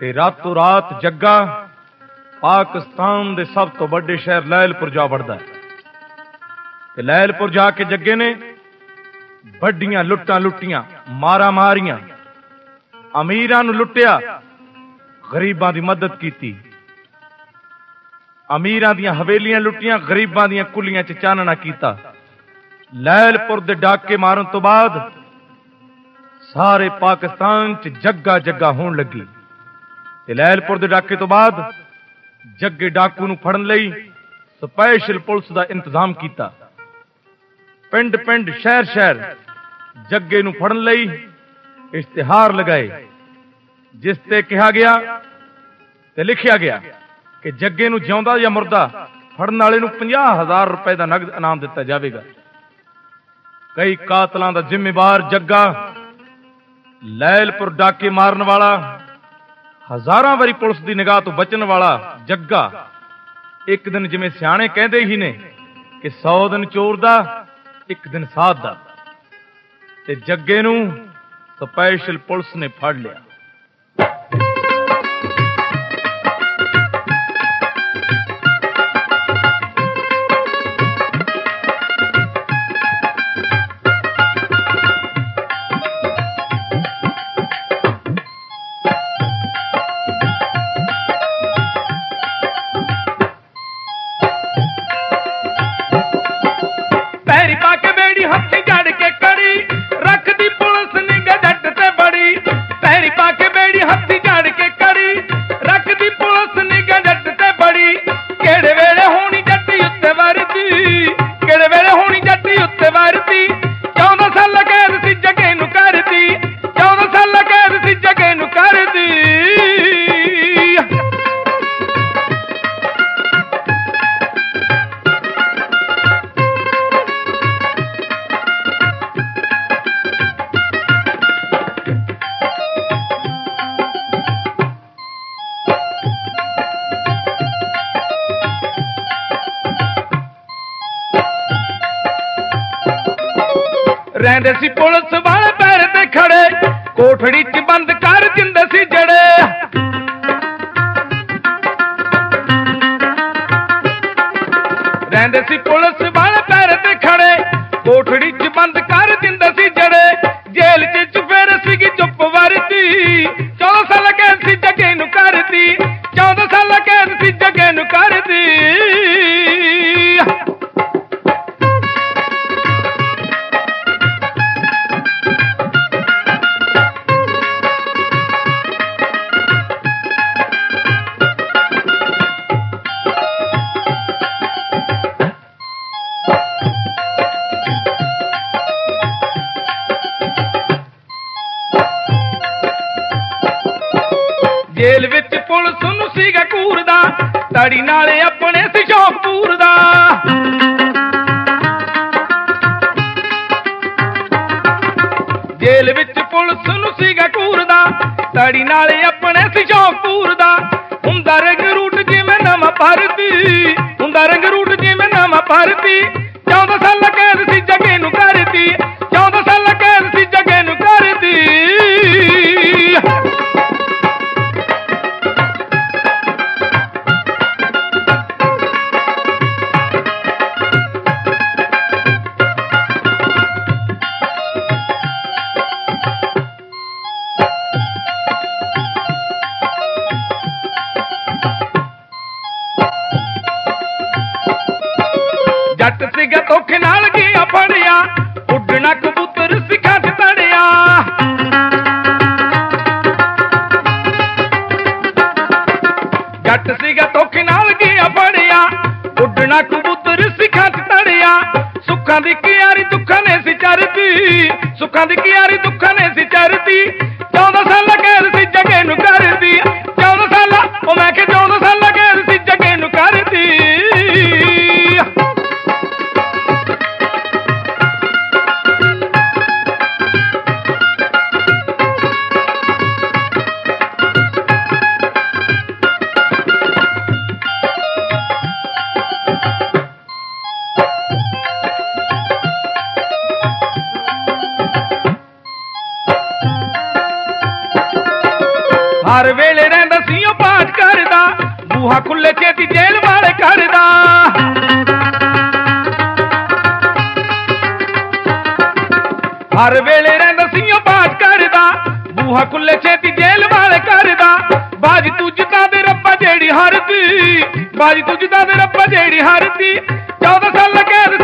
ਤੇ ਰਾਤੋਂ ਰਾਤ ਜੱਗਾ ਪਾਕਿस्तान ਦੇ ਸਭ ਤੋਂ ਵੱਡੇ ਸ਼ਹਿਰ ਲੈਲਪੁਰ ਜਾ ਵੜਦਾ ਤੇ ਲੈਲਪੁਰ ਜਾ ਕੇ ਜੱਗੇ ਨੇ ਵੱਡੀਆਂ ਲੁੱਟਾਂ ਲੁੱਟੀਆਂ, ਮਾਰਾਂ ਮਾਰੀਆਂ, ਅਮੀਰਾਂ ਨੂੰ ਲੁੱਟਿਆ, ਗਰੀਬਾਂ ਦੀ ਮਦਦ ਕੀਤੀ। ਅਮੀਰਾਂ ਦੀਆਂ ਹਵੇਲੀਆਂ ਲੁੱਟੀਆਂ, ਗਰੀਬਾਂ ਦੀਆਂ ਕੁੱਲੀਆਂ 'ਚ ਚਾਨਣਾ ਕੀਤਾ। ਲੈਲਪੁਰ ਦੇ ਡਾਕੇ ਮਾਰਨ ਤੋਂ ਬਾਅਦ ਸਾਰੇ ਪਾਕਿस्तान 'ਚ ਜੱਗਾ ਜੱਗਾ ਹੋਣ ਲੱਗੀ ਤੇ ਲੈਲਪੁਰ ਦੇ ਡਾਕੇ ਤੋਂ ਬਾਅਦ ਜੱਗੇ ਡਾਕੂ ਨੂੰ ਫੜਨ ਲਈ ਸਪੈਸ਼ਲ ਪੁਲਿਸ ਦਾ ਇੰਤਜ਼ਾਮ ਕੀਤਾ। ਪਿੰਡ ਪਿੰਡ, ਸ਼ਹਿਰ ਸ਼ਹਿਰ ਜੱਗੇ ਨੂੰ ਫੜਨ ਲਈ ਇਸ਼ਤਿਹਾਰ ਲਗਾਏ, ਜਿਸ ਤੇ ਕਿਹਾ ਗਿਆ ਤੇ ਲਿਖਿਆ ਗਿਆ ਕਿ ਜੱਗੇ ਨੂੰ ਜਿਉਂਦਾ ਜਾਂ ਮੁਰਦਾ ਫੜਨ ਵਾਲੇ ਨੂੰ 50,000 ਰੁਪਏ ਦਾ ਨਗਦ ਇਨਾਮ ਦਿੱਤਾ ਜਾਵੇਗਾ। ਕਈ ਕਾਤਲਾਂ ਦਾ ਜ਼ਿੰਮੇਵਾਰ ਜੱਗਾ, ਲੈਲਪੁਰ ਡਾਕੇ ਮਾਰਨ ਵਾਲਾ, ਹਜ਼ਾਰਾਂ ਵਾਰੀ ਪੁਲਿਸ ਦੀ ਨਿਗਾਹ ਤੋਂ ਬਚਣ ਵਾਲਾ ਜੱਗਾ, ਇੱਕ ਦਿਨ ਜਿਵੇਂ ਸਿਆਣੇ ਕਹਿੰਦੇ ਹੀ ਨੇ ਕਿ 100 ਦਿਨ ਚੋਰ ਦਾ, ਇੱਕ ਦਿਨ ਸਾਧ ਦਾ, ਤੇ ਜੱਗੇ ਨੂੰ ਸਪੈਸ਼ਲ ਪੁਲਿਸ ਨੇ ਫੜ ਲਿਆ। ਪੈਰੀ ਪਾ ਕੇ ਬੇੜੀ ਹੱਥੀ ਜੜ ਕੇ ਕੜੀ ਰੱਖਦੀ ਪੁਲਿਸ ਨਿਗਾਹ ਜੱਟ ਤੇ ਬੜੀ। ਪੈਰੀ ਪਾ ਕੇ ਬੇੜੀ ਹੱਥੀ ਜੜ ਕੇ ਕੜੀ ਰੱਖਦੀ ਪੁਲਿਸ ਨਿਗਾਹ ਜੱਟ ਤੇ ਬੜੀ। ਕਿਹੜੇ ਵੇਲੇ ਹੋਣੀ ਜੱਟੀ ਉੱਤੇ ਵਰਦੀ, ਕਿਹੜੇ ਵੇਲੇ ਹੋਣੀ ਜੱਟੀ ਉੱਤੇ ਵਰਦੀ। 14 ਸਾਲ ਕੈਦ ਸੀ ਜੱਗੇ ਨੂੰ ਕਰਦੀ, 14 ਸਾਲ ਕੈਦ ਸੀ ਜੱਗੇ ਨੂੰ ਕਰਦੀ। ਰਹਿੰਦੇ ਸੀ ਪੁਲਿਸ ਵਾਲੇ ਪੈਰ ਤੇ ਖੜੇ, ਕੋਠੜੀ 'ਚ ਬੰਦ ਕਰ ਦਿੰਦੇ ਸੀ ਜੜੇ। ਰਹਿੰਦੇ ਸੀ ਪੁਲਿਸ ਵਾਲੇ ਪੈਰ ਤੇ ਖੜੇ, ਕੋਠੜੀ 'ਚ ਬੰਦ ਕਰ ਦਿੰਦੇ ਸੀ ਜੜੇ। ਜੇਲ੍ਹ 'ਚ ਚੁਫੇਰ ਸੀਗੀ ਚੁੱਪ ਵਰਦੀ, 14 ਸਾਲ ਕੈਦ ਸੀ ਜੱਗੇ ਨੂੰ ਕਰਦੀ, 14 ਸਾਲ ਕੈਦ ਸੀ ਜੱਗੇ ਨੂੰ ਕਰਦੀ। ਜੇਲ੍ਹ ਵਿੱਚ ਪੁਲਿਸ ਨੂੰ ਸੀਗਾ ਘੂਰਦਾ, ਤੜੀ ਨਾਲੇ ਆਪਣੇ ਸੀ ਸ਼ੌਕ ਪੂਰਦਾ। ਜੇਲ੍ਹ ਵਿੱਚ ਪੁਲਿਸ ਨੂੰ ਸੀਗਾ ਘੂਰਦਾ, ਤੜੀ ਨਾਲੇ ਆਪਣੇ ਸੀ ਸ਼ੌਕ ਪੂਰਦਾ। ਹੁੰਦਾ ਰੰਗ ਰੂਟ ਜਿਵੇਂ ਨਵਾਂ ਭਰਤੀ, ਹੁੰਦਾ ਰੰਗ ਰੂਟ ਜਿਵੇਂ ਨਵਾਂ ਭਰਤੀ। 14 ਸਾਲ ਕੈਦ ਸੀ ਜੱਗੇ ਨੂੰ ਕਰਦੀ, 14 ਸਾਲ ਕੈਦ ਸੀ ਜੱਗੇ ਨੂੰ ਕਰਦੀ। ਜੱਟ ਸੀਗਾ ਧੋਖੇ ਨਾਲ ਗਿਆ ਫੜਿਆ, ਉੱਡਣਾ ਕਬੂਤਰ ਸਿੱਖਾਂ 'ਚ ਤੜਿਆ। ਜੱਟ ਸੀਗਾ ਧੋਖੇ ਨਾਲ ਗਿਆ ਫੜਿਆ, ਉੱਡਣਾ ਕਬੂਤਰ ਸਿੱਖਾਂ 'ਚ ਤੜਿਆ। ਸੁੱਖਾਂ ਦੀ ਕਿਆਰੀ ਦੁੱਖਾਂ ਨੇ ਸੀ ਚਰਦੀ, ਸੁੱਖਾਂ ਦੀ ਕਿਆਰੀ ਦੁੱਖਾਂ ਨੇ ਸੀ ਚਰਦੀ। 14 ਸਾਲ ਕੈਦ ਸੀ ਜੱਗੇ ਨੂੰ ਕਰਦੀ, 14 ਸਾਲ ਉਹ ਮੈਂ ਕਿ 14 ਸਾਲ ਕੈਦ ਸੀ ਜੱਗੇ ਨੂੰ ਕਰਦੀ। ਹਰ ਵੇਲੇ ਰਹਿੰਦਾ ਸੀ ਉਹ ਪਾਠ ਕਰਦਾ, ਬੂਹਾ ਖੁੱਲੇ ਛੇਤੀ ਜੇਲ੍ਹ ਵਾਲੇ ਕਰਦਾ। ਹਰ ਵੇਲੇ ਰਹਿੰਦਾ ਸੀ ਉਹ ਪਾਠ ਕਰਦਾ, ਬੂਹਾ ਖੁੱਲੇ ਛੇਤੀ ਜੇਲ੍ਹ ਵਾਲੇ ਕਰਦਾ। ਬਾਜ ਤੁਝਦਾ ਦੇ ਰੱਬਾ ਜਿਹੜੀ ਹਰਦੀ, ਬਾਜ ਤੁਝਦਾ ਦੇ ਰੱਬਾ ਜਿਹੜੀ ਹਰਦੀ। 14 ਸਾਲ ਕੈਦ